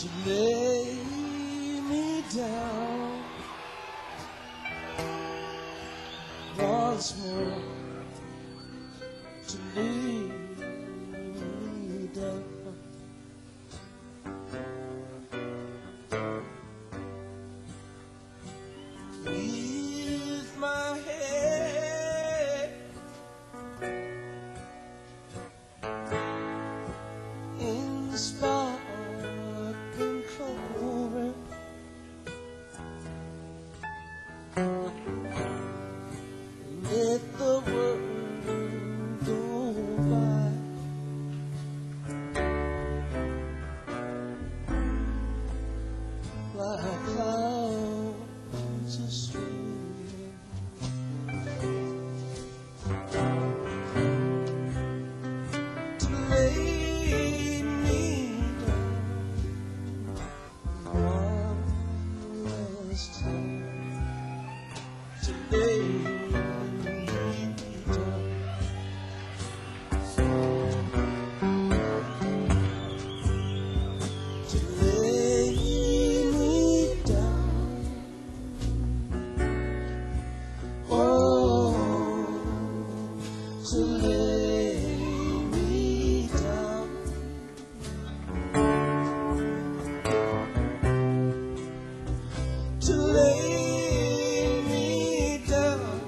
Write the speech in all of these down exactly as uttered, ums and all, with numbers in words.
to lay me down once more, to lay me down. With my head in the sparkling clover, let the world go by. Like clouds astray, to lay me down one last time, to lay me down, to lay me down. Oh, to lay me down, to lay me down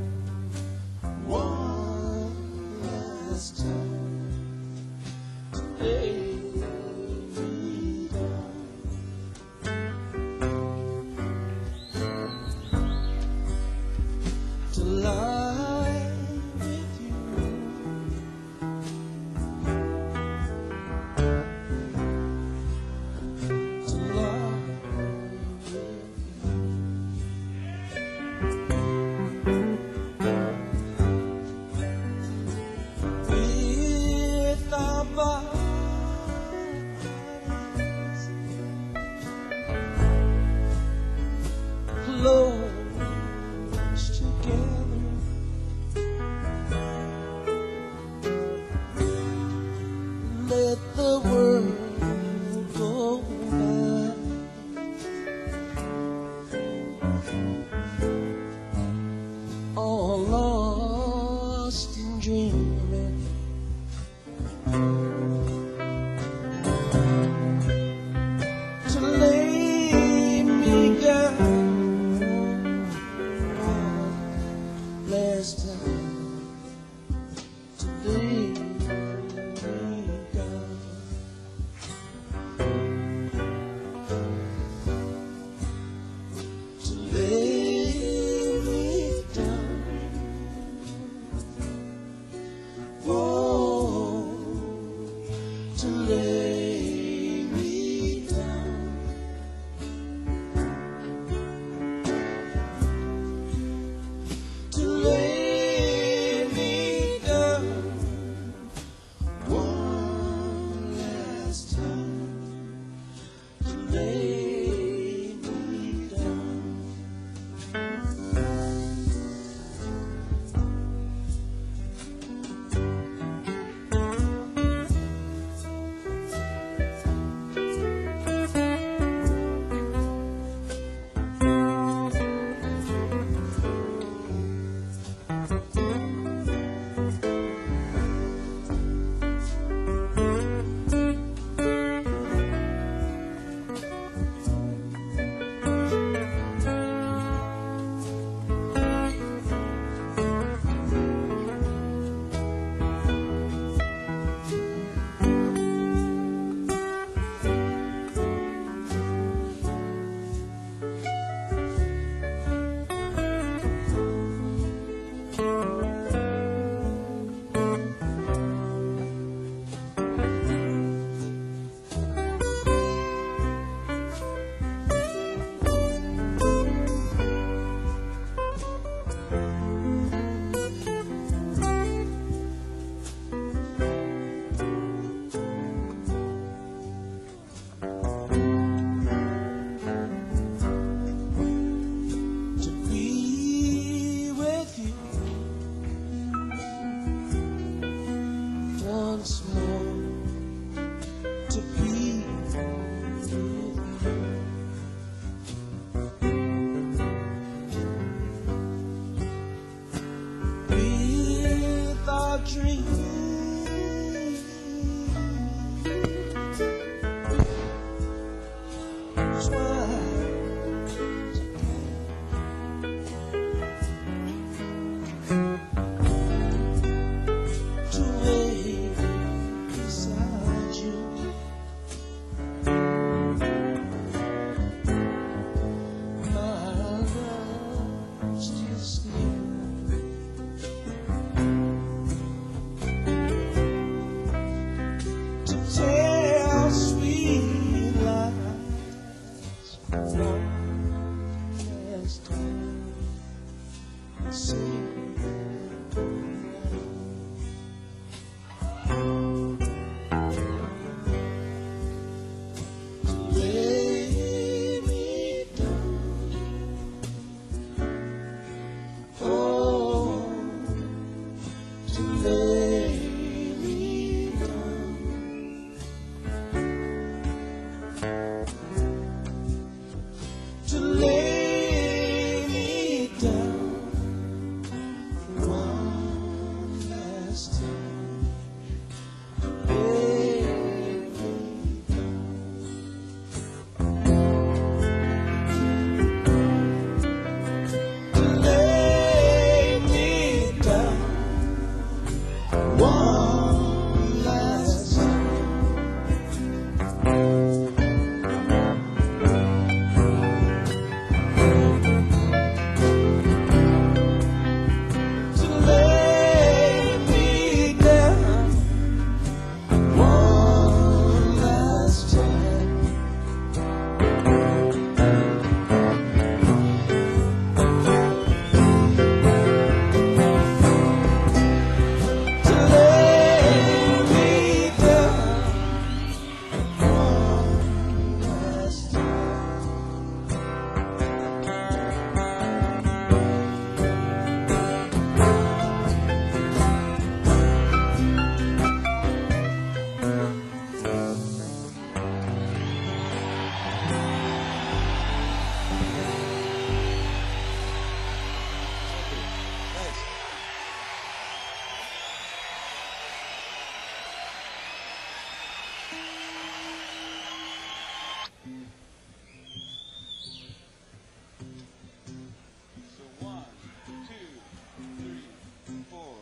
one last time, to lay me down, to lie with you, to lie with you, with our bodies close together. Let the world go by. All lost in dreaming, to lay me down one last time, to lay me down, to lay me down. Oh, to lay me down, to lay me down one last time, to lay me down. once more to be dream. That's why to lay beside you. My love still sleeps. To tell sweet lies one last time. Say to lay me down. Oh, to lay me down. To lay me down one last time. Lay me down. To lay me down one last time. To lay me down one last time. To lay me down one last time. So one, two, three, four.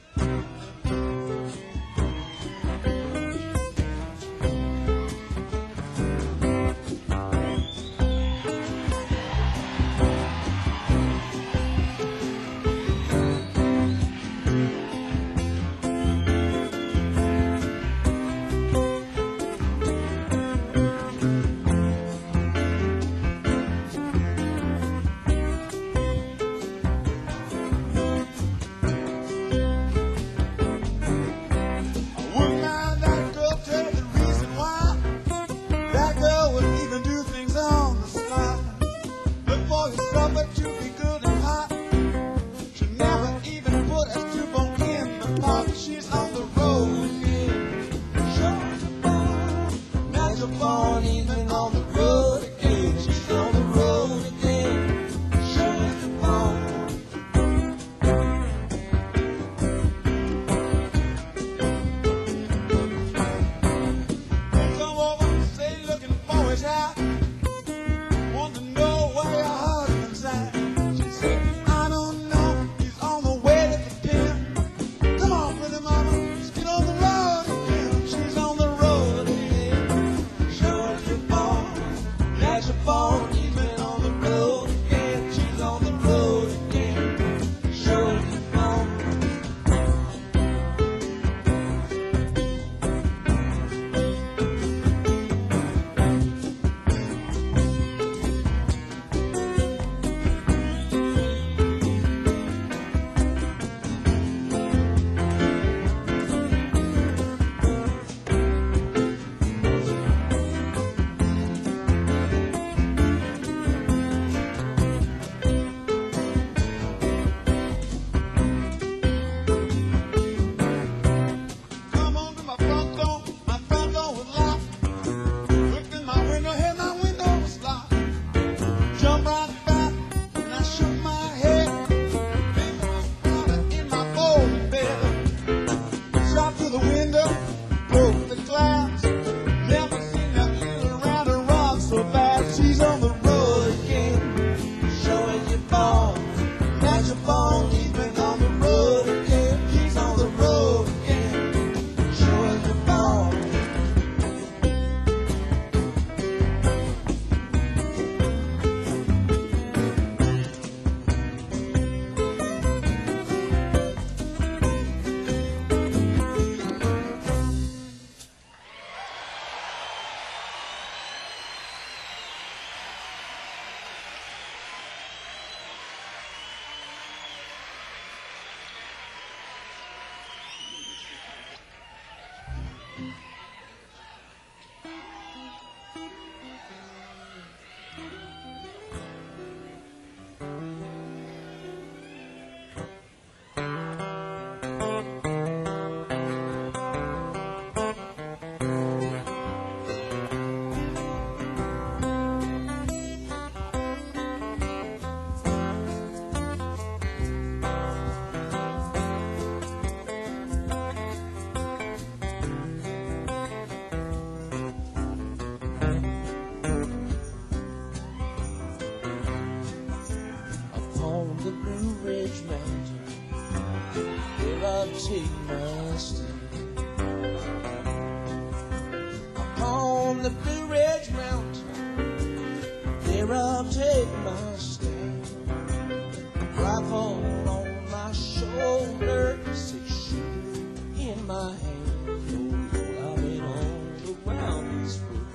Wouldn't mind that girl tell the reason why that girl would even do things on the sly. Look for yourself, but you be good and hot. She'll never even put a stewbone in the pot. She's on the road again. Shores are born, nights are born, even on the road again. She's on the road again. Shores are born. Come over, say looking for his hat. Want to know where your husband's at. She said, I don't know, he's on the way to the pen. Come on, pretty mama. take my stand upon the Blue Ridge Mountain. There I'll take my stand. Rifle on my shoulder, six shooter in my hand. Oh, I've been on the ground this road.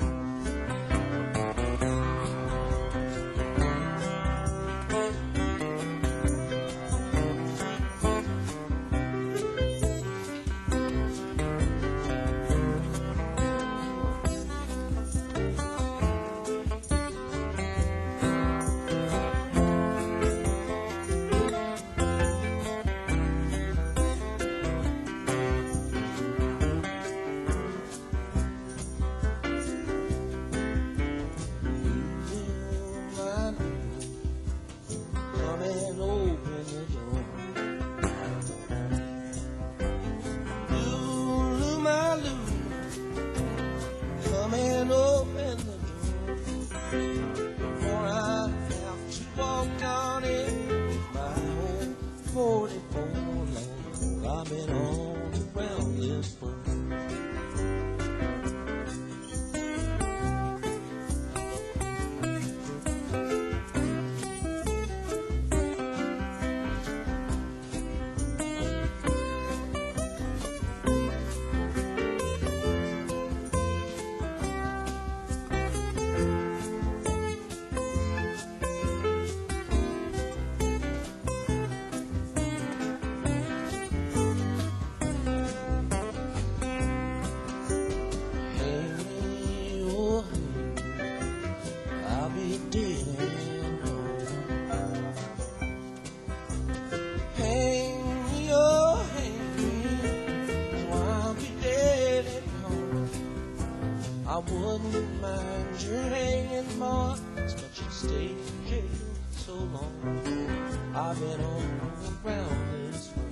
I wouldn't mind your hanging marks, but you stayed in jail so long. I've been all around this world.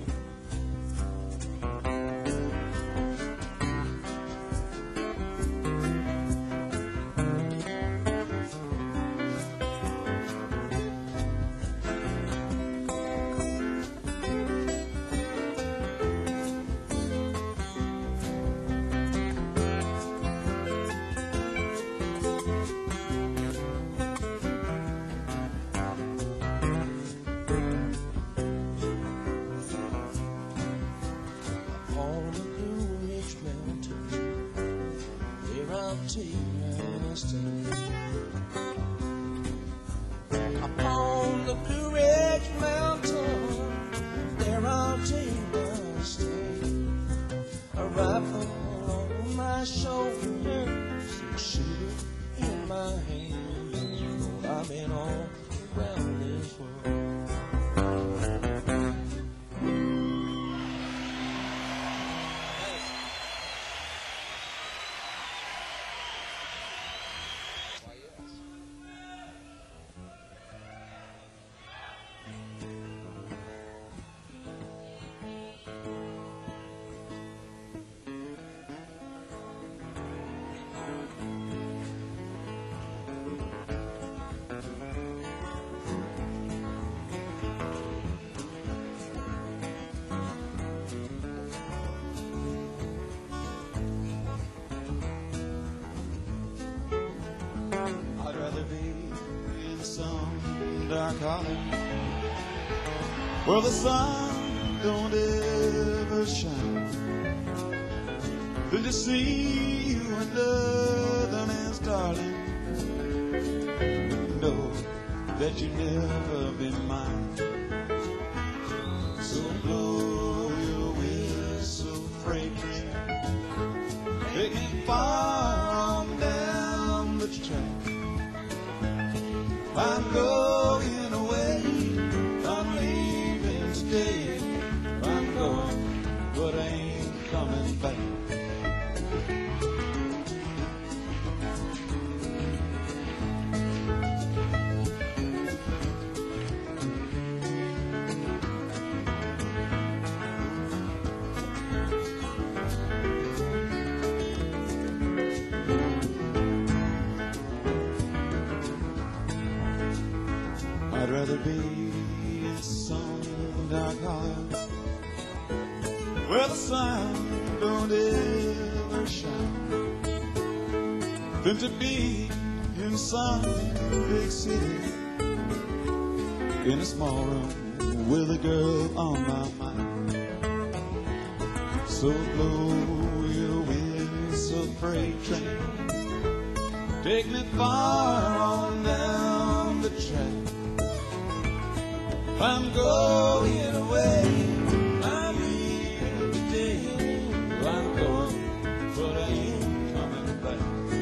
Upon the Blue Ridge Mountain, there I'll take my stand. A rifle on my shoulder, six shooter in my hand. You know I've been all around this world. Dark hollow where the sun don't ever shine, than to see you another man's darling, know that you never been mine. So blow your whistle, freight train, take me far on down the track. I'm going away, I'm leaving today. I'm going, but I ain't coming back. I'd rather be in some dark hollow don't ever shine than to be in some big city, in a small room with a girl on my mind. So blow your whistle, freight train, take me far on down the track. I'm going away, I'm leaving today. I'm going, but I ain't coming back.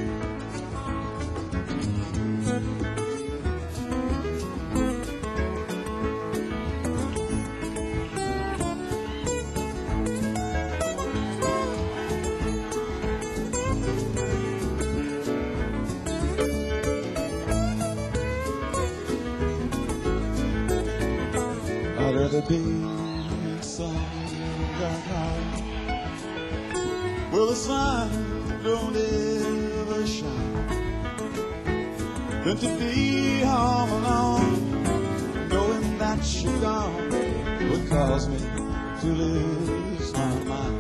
I'd rather be somewhere high where the sun don't ever shine than to be home alone, knowing that you're gone would cause me to lose my mind.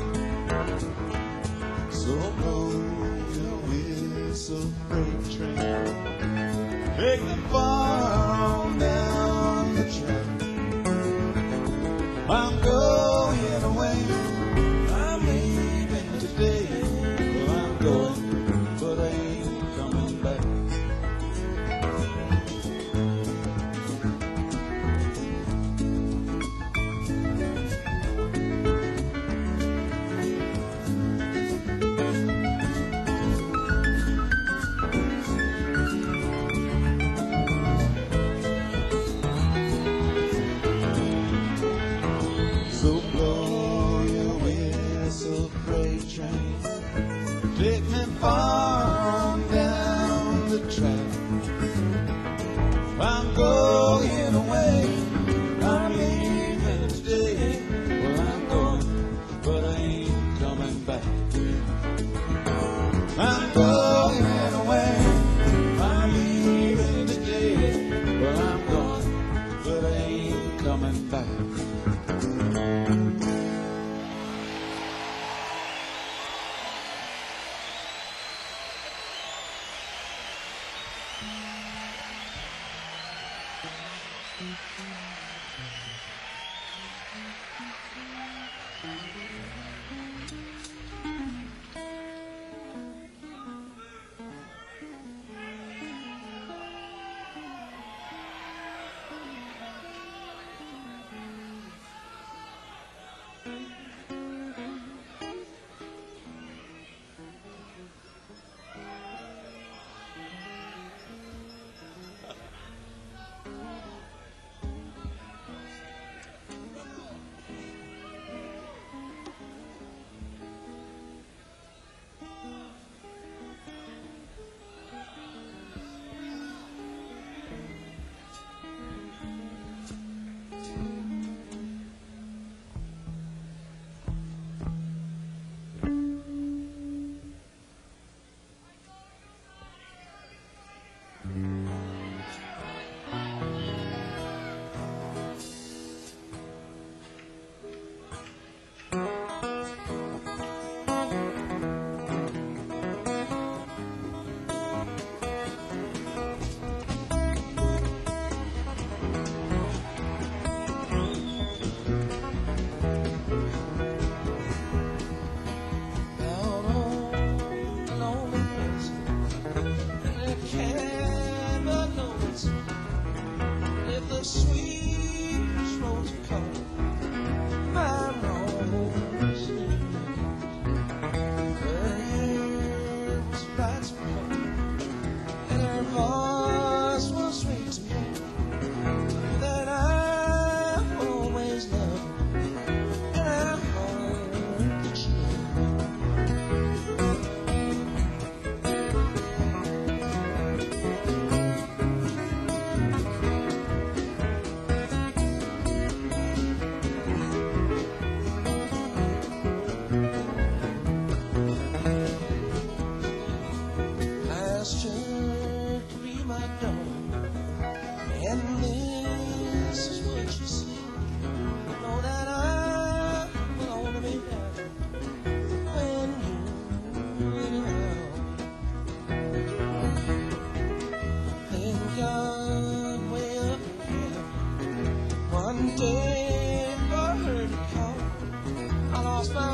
So blow your whistle, freight train, take me far on down the track. I'm going away, I'm leaving today. Well, I'm going, but I ain't coming back. So blow your whistle, freight train, take me far on down the track. I'm going away, I'm leaving today. Well, I'm going, but I ain't coming back. I'm going away, I'm leaving today. Well, I'm going, but I ain't coming back.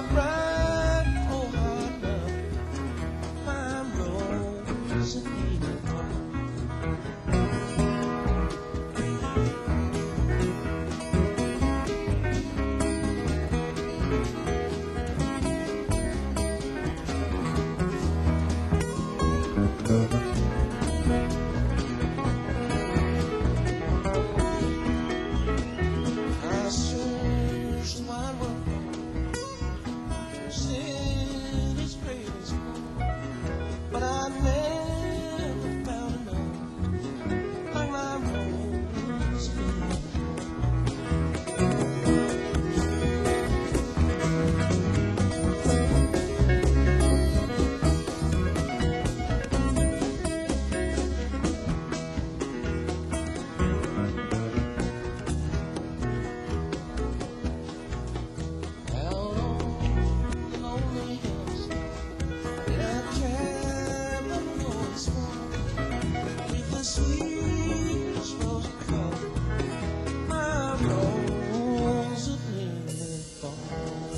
bright, oh hard love, my rose and needle bone. I searched the wide world, city's greatest one, but I never found enough like my rose. Out on the lonely hills, that cabin was warm, with the sweetest rose of color, my rose of lily bone.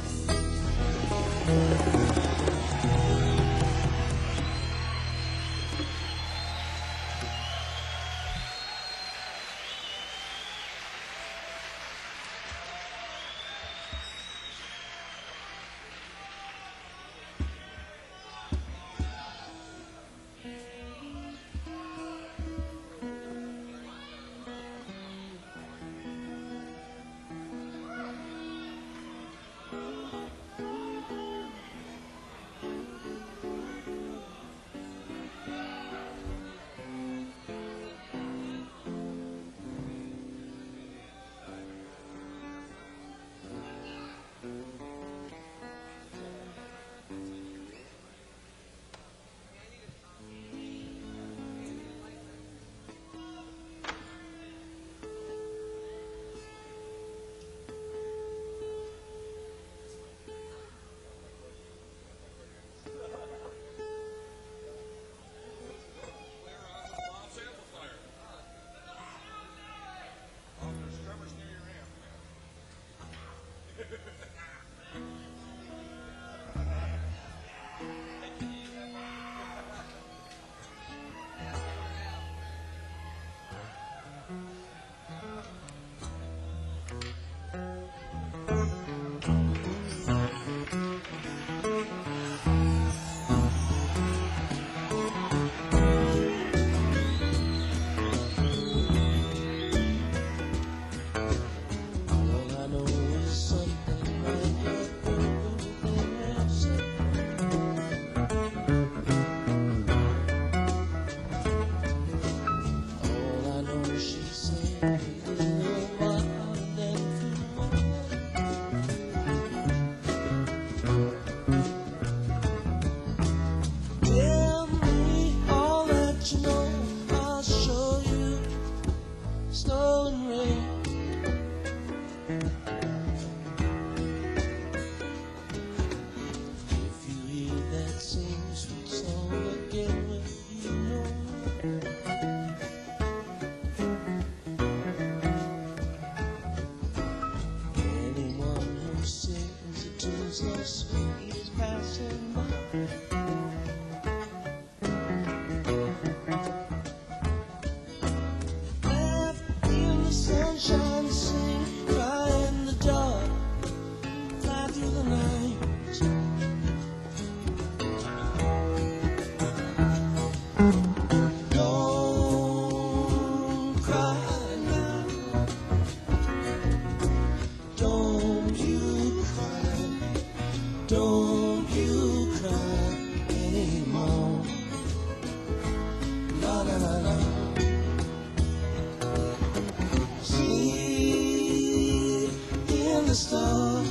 All I know is something like that everything said. All I know she said is no more than tell me all that you know, I'll show you stolen rain. If you hear that same sweet song again when you know anyone who sings a tune so sweet is passing by. Laugh in the sunshine, sing, cry in the dark, fly through the night. Don't cry now. Don't you cry. Don't you cry anymore. La la la la. Sleep in the storm.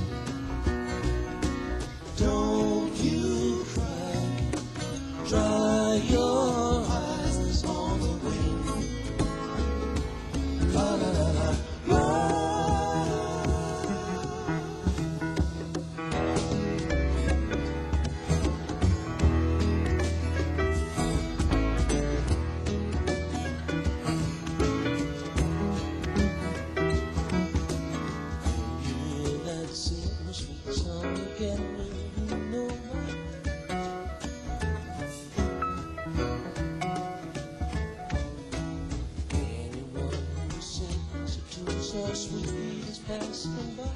Don't you cry. Dry your eyes on the wind. La la la la. La. can really know why. Anyone who sings a tune so sweet is passing by.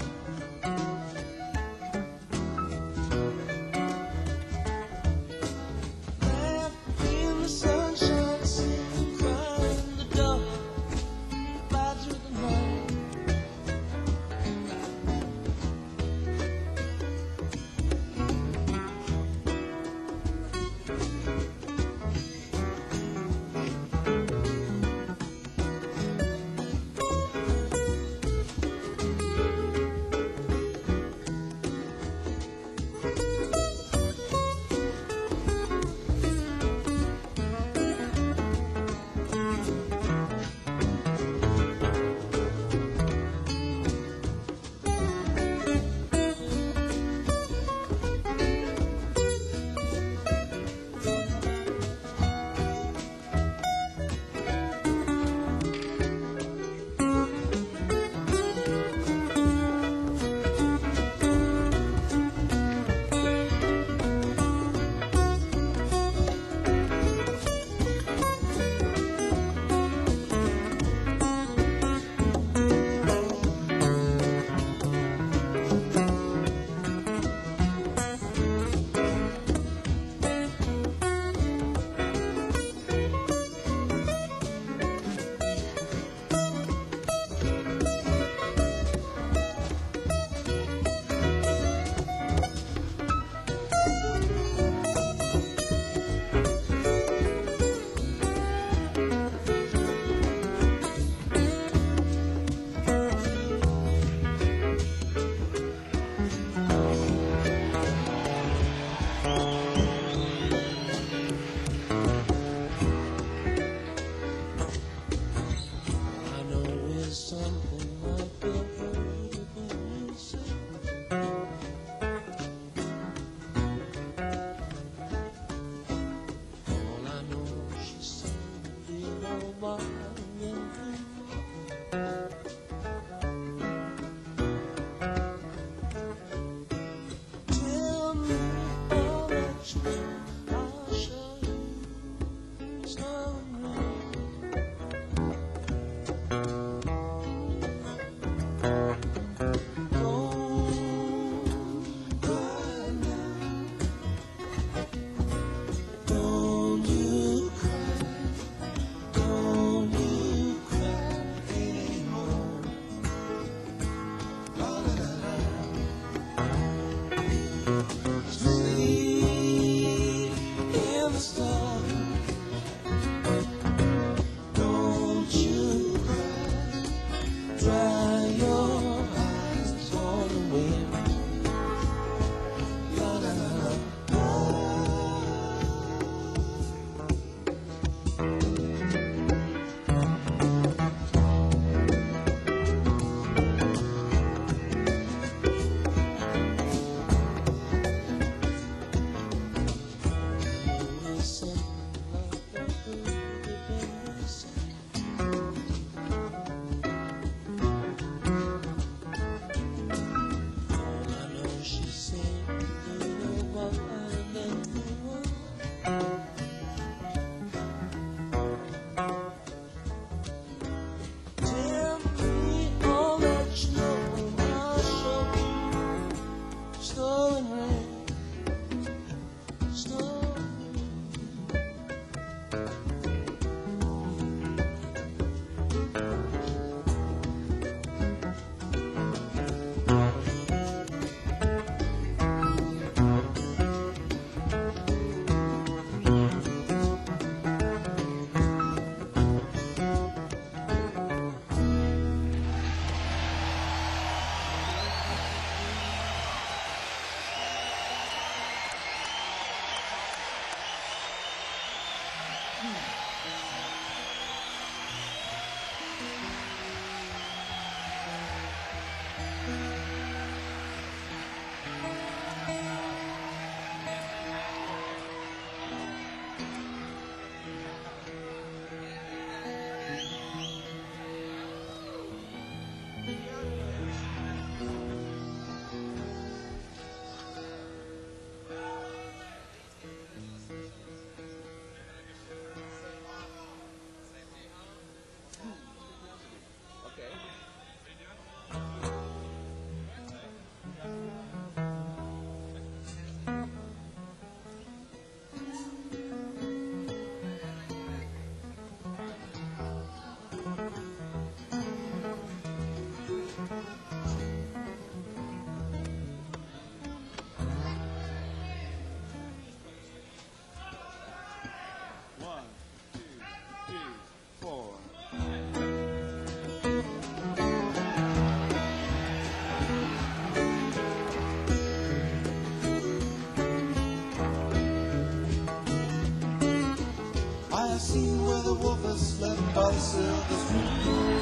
sailed the stream.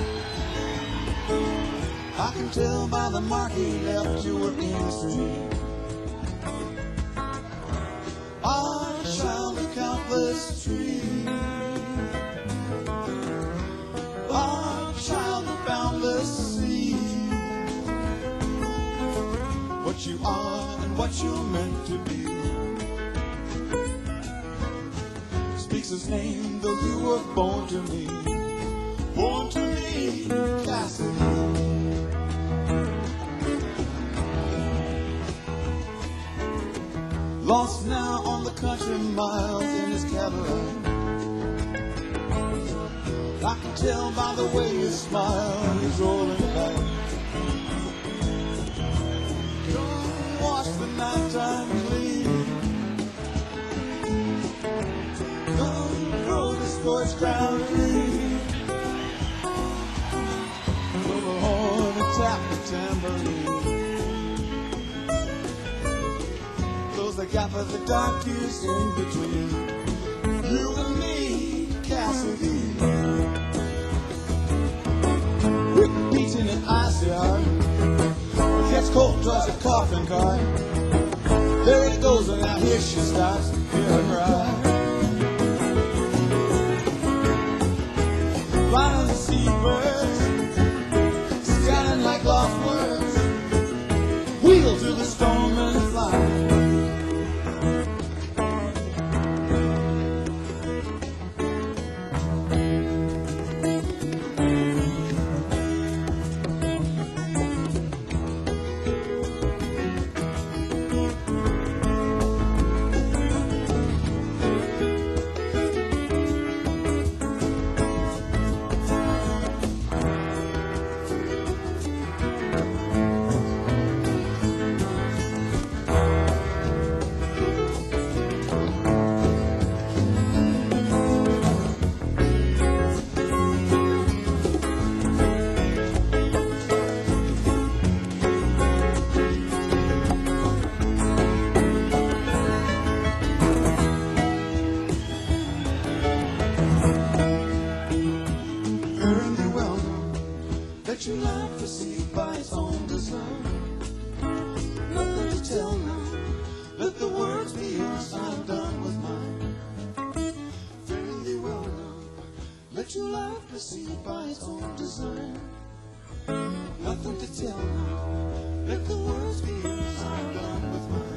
I can tell by the mark he left you were in the stream. I shall the countless trees. I shall the boundless sea. What you are and what you're meant to be speaks his name, though you were born to me. Born to me, Cassidy. Lost now on the country miles in his Cadillac. I can tell by the way you smile, he's rolling back. Don't wash the nighttime clean. Don't grow the scorched ground green. Blow the horn and tap the tambourine. The gap of the dark years in between you and me, Cassidy. Quick beating an icy heart, it gets cold towards a coffin cart. There it goes, and now here she starts, hear her cry. Flying the seabirds, scanning like lost words. Wheel through the storm and fly. Let your life proceed by its own design. Nothing to tell now. Let the words be yours. I'm done with mine. Fairly well known. Let your life proceed by its own design. Nothing to tell now. Let the words be yours. I'm done with mine.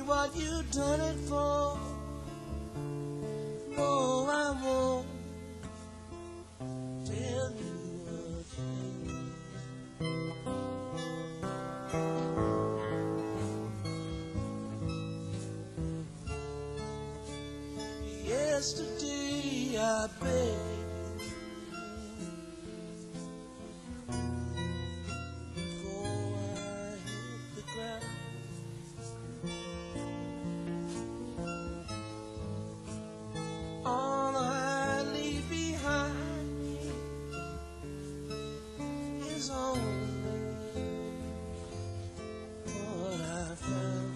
what you done it for. No, I won't tell you again. Yesterday I begged before I hit the ground. All I leave behind me is only what I found.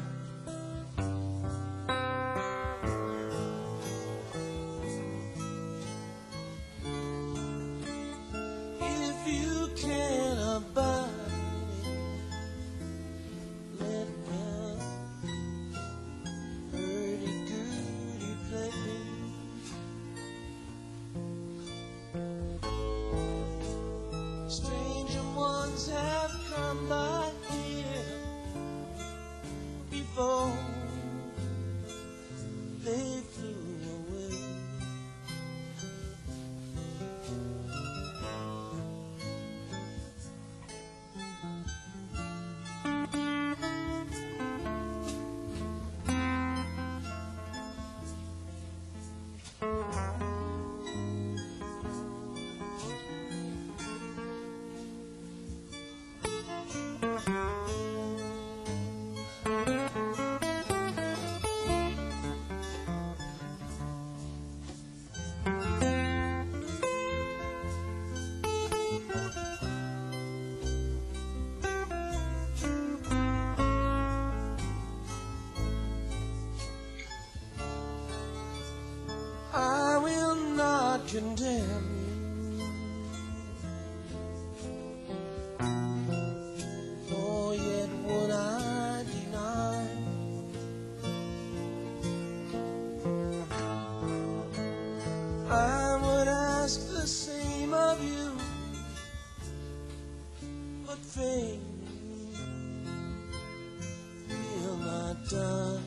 If you can't abide it, let the hurdy-gurdy play. Stranger ones have come by here before they flew away. I will not condemn you, nor yet would I deny. I would ask the same of you, but faith will not die.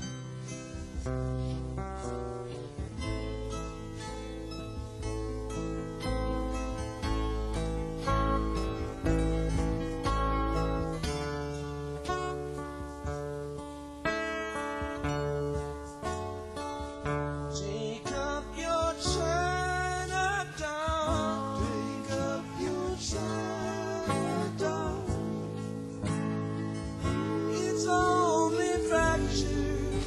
Take up your China doll. Take up your China doll. It's only fractured,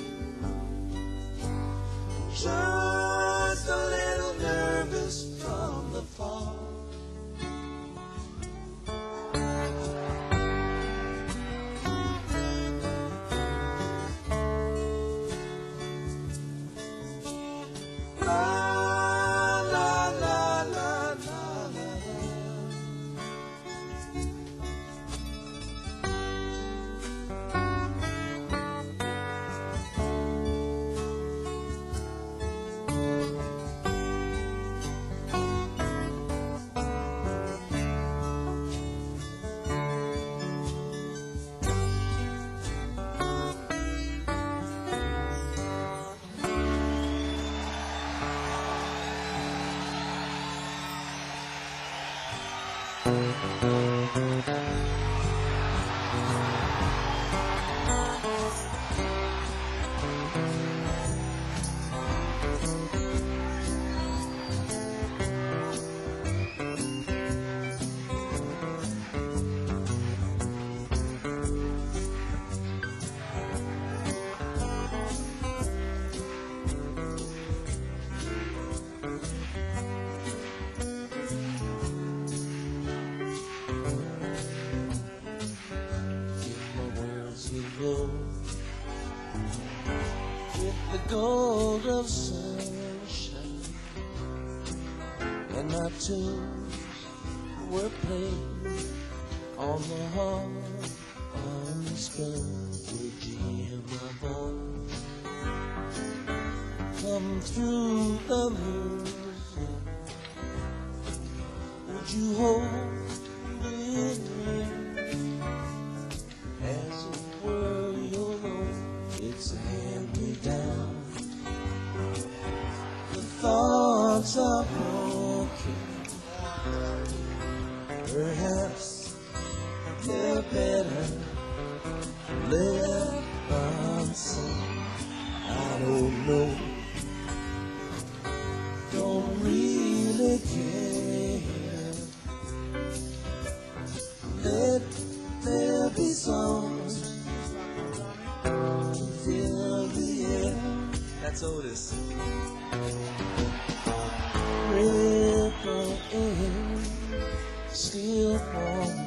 just a little nervous from the fall. With the gold of sunshine, and my tunes were played on the harp unstrung. Would you hear my voice come through the music? Would you hold it near as it were your own? hearts are broken. Perhaps they're better left unseen. I don't know. Don't really care. Let there be songs to fill the air. That's Otis. Ripple in, still warm,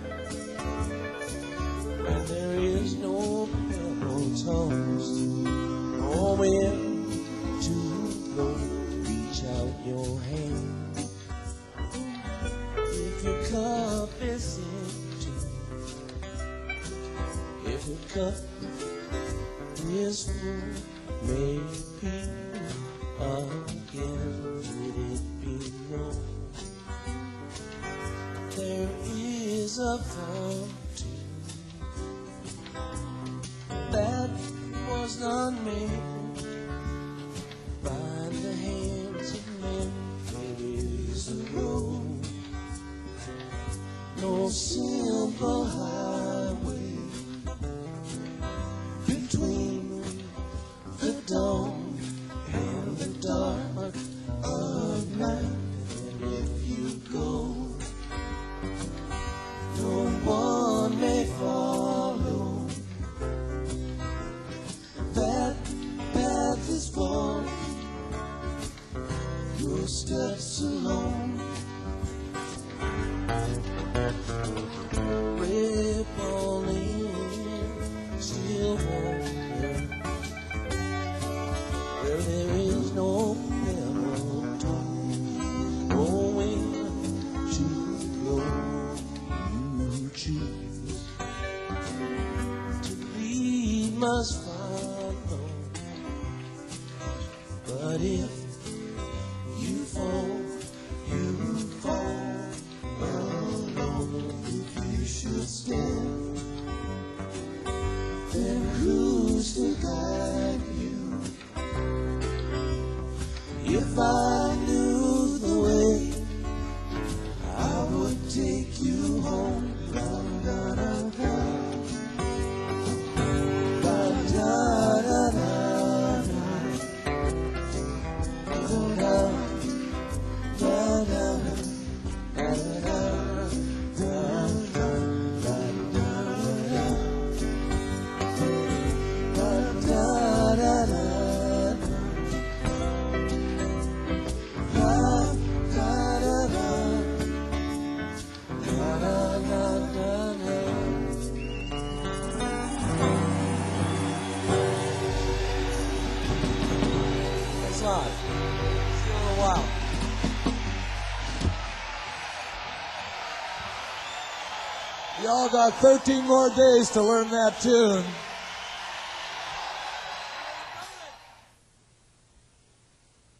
and there is no pillow toast, no wind to blow. Reach out your hand. If your cup is empty, if your cup is full, maybe again would it be known there is a fountain that was not made by the hands of men. There is a road, no simple highway between the dawn and the dark of night. And if you go, no one may follow. That path is born, your steps alone. Ripple in, still water, where there is no pillow talk, no wind to blow. You choose to lead, must follow. But if you fall, you fall alone. If you should stand, then who's to guide you? If I knew the way, I would take you home. Da, da, da, da. Da, da, da, da, da. Da, da, da, da, da, da. Thanks a lot. See you in a little while. Y'all got thirteen more days to learn that tune.